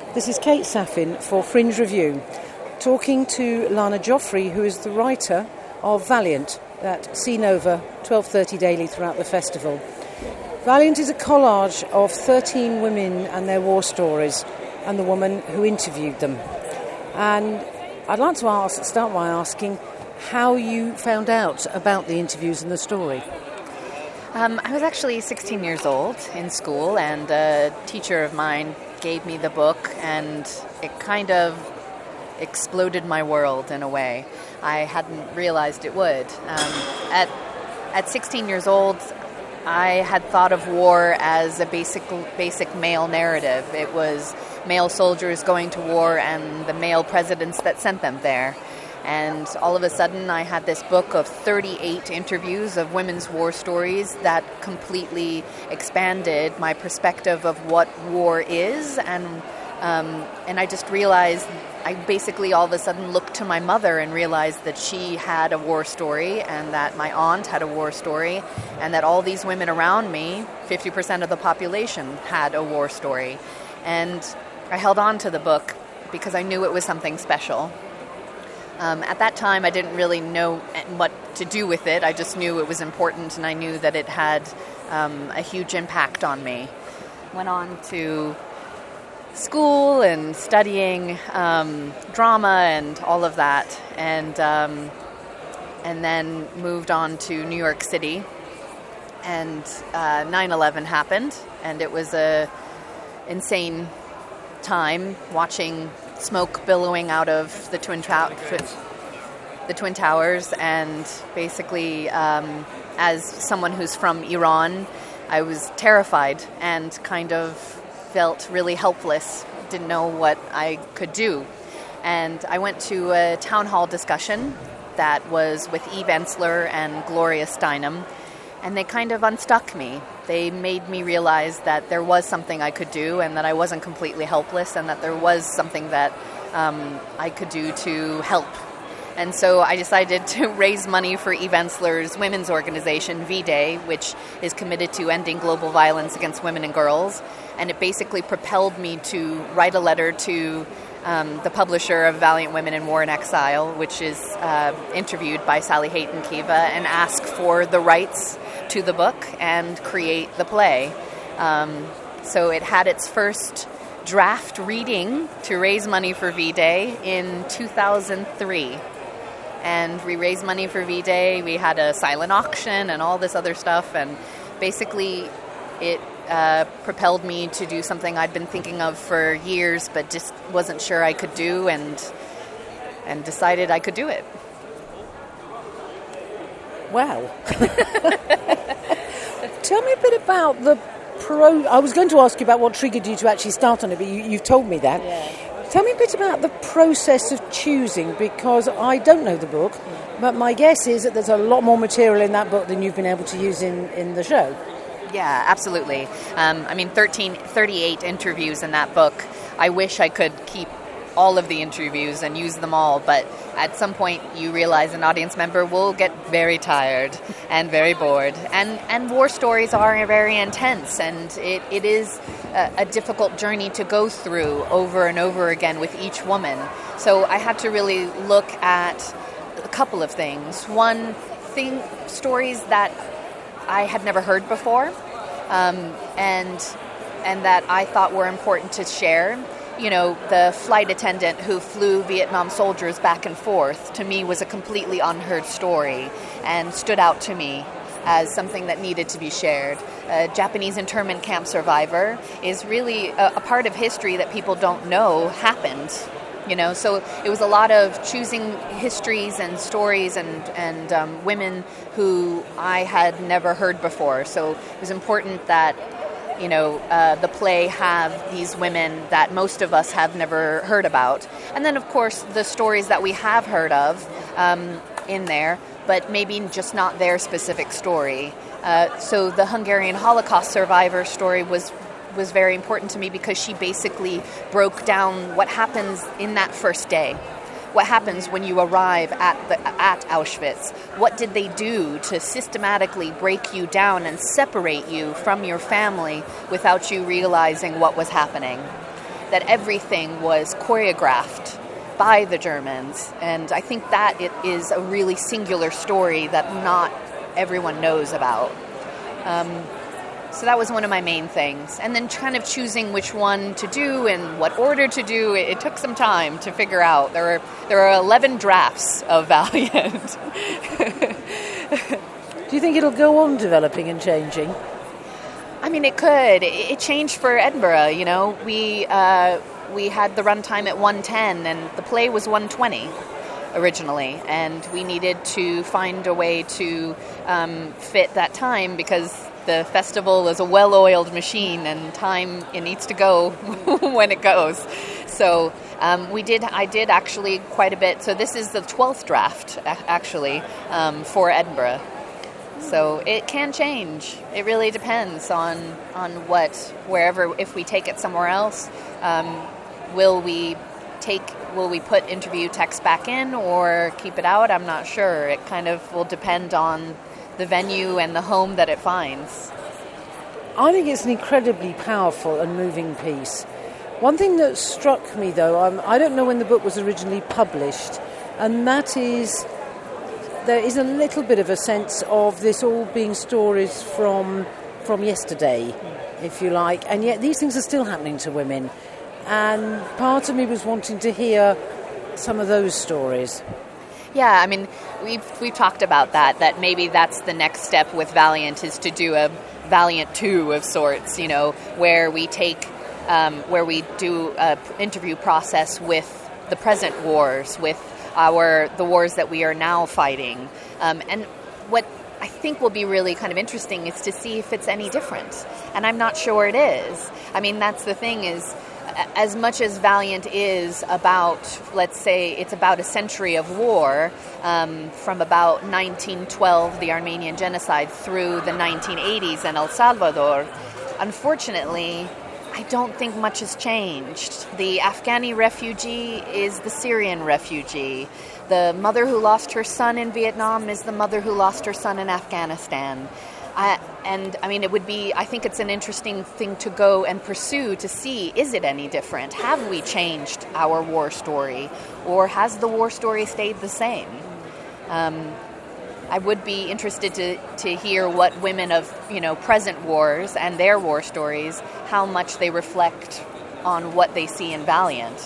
This is Kate Saffin for Fringe Review, talking to Lana Joffrey, who is the writer of Valiant at See Nova, 12:30 daily throughout the festival. Valiant is a collage of 13 women and their war stories and the woman who interviewed them. And I'd like to start by asking how you found out about the interviews and the story. I was actually 16 years old in school, and a teacher of mine gave me the book, and it kind of exploded my world in a way. I hadn't realized it would. At 16 years old, I had thought of war as a basic male narrative. It was male soldiers going to war and the male presidents that sent them there. And all of a sudden, I had this book of 38 interviews of women's war stories that completely expanded my perspective of what war is. And I just realized, I basically all of a sudden looked to my mother and realized that she had a war story, and that my aunt had a war story, and that all these women around me, 50% of the population, had a war story. And I held on to the book because I knew it was something special. At that time, I didn't really know what to do with it. I just knew it was important, and I knew that it had a huge impact on me. Went on to school and studying drama and all of that, and then moved on to New York City. And 9/11 happened, and it was a insane time watching smoke billowing out of the Twin Towers, and basically, as someone who's from Iran, I was terrified and kind of felt really helpless, didn't know what I could do. And I went to a town hall discussion that was with Eve Ensler and Gloria Steinem, and they kind of unstuck me. They made me realize that there was something I could do, and that I wasn't completely helpless, and that there was something that I could do to help. And so I decided to raise money for Eve Ensler's women's organization, V-Day, which is committed to ending global violence against women and girls. And it basically propelled me to write a letter to the publisher of Valiant Women in War and Exile, which is interviewed by Sally Hayton Kiva, and ask for the rights to the book and create the play. So it had its first draft reading to raise money for V-Day in 2003. And we raised money for V-Day. We had a silent auction and all this other stuff. And basically it propelled me to do something I'd been thinking of for years, but just wasn't sure I could do, and decided I could do it. Wow. Tell me a bit about the I was going to ask you about what triggered you to actually start on it, but you've told me that. Yeah. Tell me a bit about the process of choosing, because I don't know the book, but my guess is that there's a lot more material in that book than you've been able to use in the show. Yeah, absolutely. 38 interviews in that book. I wish I could keep all of the interviews and use them all, but at some point you realize an audience member will get very tired and very bored. And war stories are very intense, and it is a difficult journey to go through over and over again with each woman. So I had to really look at a couple of things. One thing, stories that I had never heard before, and that I thought were important to share. You know, the flight attendant who flew Vietnam soldiers back and forth, to me, was a completely unheard story and stood out to me as something that needed to be shared. A Japanese internment camp survivor is really a part of history that people don't know happened. You know, so it was a lot of choosing histories and stories and women who I had never heard before. So it was important that, you know, the play have these women that most of us have never heard about. And then, of course, the stories that we have heard of in there, but maybe just not their specific story. So the Hungarian Holocaust survivor story was very important to me, because she basically broke down what happens in that first day. What happens when you arrive at Auschwitz? What did they do to systematically break you down and separate you from your family without you realizing what was happening? that everything was choreographed by the Germans, and I think that it is a really singular story that not everyone knows about. So that was one of my main things. And then kind of choosing which one to do and what order to do, it took some time to figure out. There are 11 drafts of Valiant. Do you think it'll go on developing and changing? I mean, it could. It changed for Edinburgh, you know. We had the runtime at 110 and the play was 120 originally, and we needed to find a way to fit that time because the festival is a well-oiled machine and time, it needs to go when it goes. So I did actually quite a bit. So this is the 12th draft actually for Edinburgh. So it can change. It really depends on wherever, if we take it somewhere else, will we put interview text back in or keep it out? I'm not sure. It kind of will depend on the venue and the home that it finds. I think it's an incredibly powerful and moving piece. One thing that struck me, though, I don't know when the book was originally published, and that is there is a little bit of a sense of this all being stories from yesterday, if you like, and yet these things are still happening to women. And part of me was wanting to hear some of those stories. Yeah, I mean, we've talked about that maybe that's the next step with Valiant, is to do a Valiant 2 of sorts, you know, where we do a interview process with the present wars, with the wars that we are now fighting. And what I think will be really kind of interesting is to see if it's any different. And I'm not sure it is. I mean, that's the thing is, as much as Valiant is about, let's say, it's about a century of war, from about 1912, the Armenian genocide, through the 1980s and El Salvador, unfortunately, I don't think much has changed. The Afghani refugee is the Syrian refugee. The mother who lost her son in Vietnam is the mother who lost her son in Afghanistan. I think it's an interesting thing to go and pursue to see, is it any different? Have we changed our war story? Or has the war story stayed the same? I would be interested to hear what women of, you know, present wars and their war stories, how much they reflect on what they see in Valiant.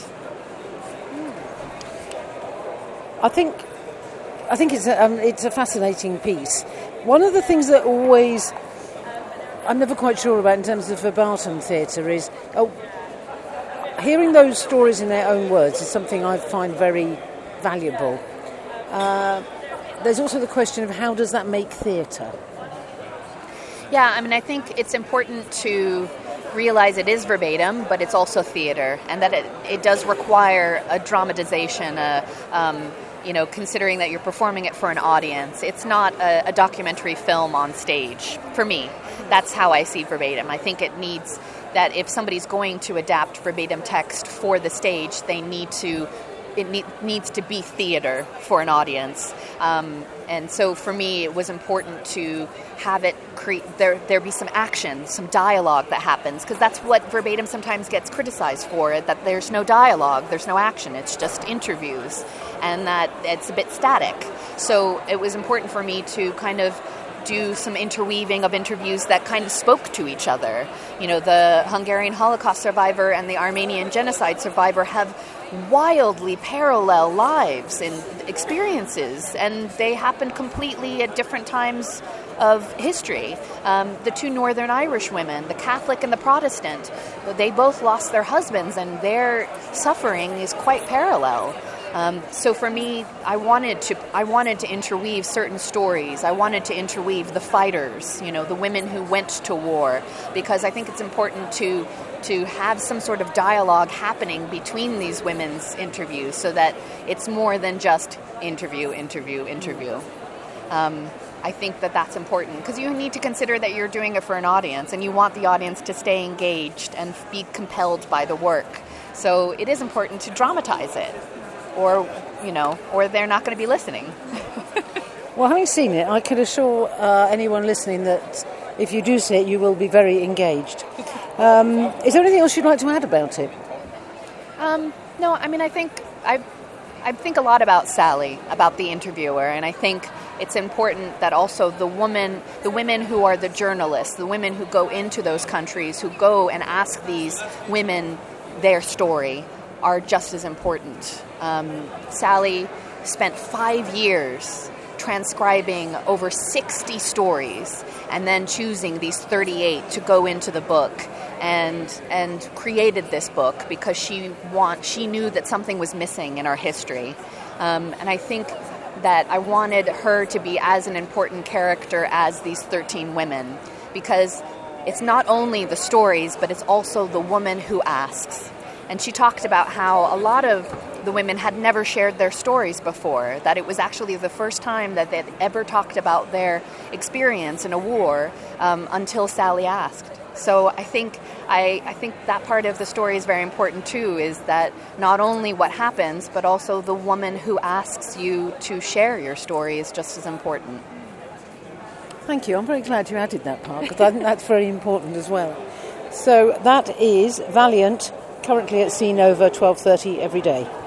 I think it's a fascinating piece. One of the things that always I'm never quite sure about in terms of verbatim theatre is hearing those stories in their own words is something I find very valuable. There's also the question of how does that make theatre? Yeah, I mean, I think it's important to realize it is verbatim, but it's also theatre, and that it does require a dramatization, considering that you're performing it for an audience. It's not a documentary film on stage. For me, that's how I see verbatim. I think it needs that if somebody's going to adapt verbatim text for the stage, it needs to be theater for an audience. And so for me, it was important to have it there be some action, some dialogue that happens, because that's what verbatim sometimes gets criticized for, that there's no dialogue, there's no action, it's just interviews, and that it's a bit static. So it was important for me to kind of do some interweaving of interviews that kind of spoke to each other. You know, the Hungarian Holocaust survivor and the Armenian genocide survivor have wildly parallel lives and experiences, and they happened completely at different times of history. The two Northern Irish women, the Catholic and the Protestant, they both lost their husbands, and their suffering is quite parallel. So for me, I wanted to interweave certain stories. I wanted to interweave the fighters, you know, the women who went to war, because I think it's important to have some sort of dialogue happening between these women's interviews, so that it's more than just interview. I think that that's important, because you need to consider that you're doing it for an audience, and you want the audience to stay engaged and be compelled by the work. So it is important to dramatize it, or they're not going to be listening. Well, having seen it, I can assure anyone listening that if you do see it, you will be very engaged. Is there anything else you'd like to add about it? No, I mean, I think a lot about Sally, about the interviewer, and I think it's important that also the women who are the journalists, the women who go into those countries, who go and ask these women their story, are just as important. Sally spent 5 years transcribing over 60 stories and then choosing these 38 to go into the book, and created this book because she knew that something was missing in our history. And I think that I wanted her to be as an important character as these 13 women, because it's not only the stories, but it's also the woman who asks. And she talked about how a lot of the women had never shared their stories before, that it was actually the first time that they'd ever talked about their experience in a war until Sally asked. So I think that part of the story is very important too, is that not only what happens, but also the woman who asks you to share your story is just as important. Thank you. I'm very glad you added that part, because I think that's very important as well. So that is Valiant, currently at CNova, 12:30 every day.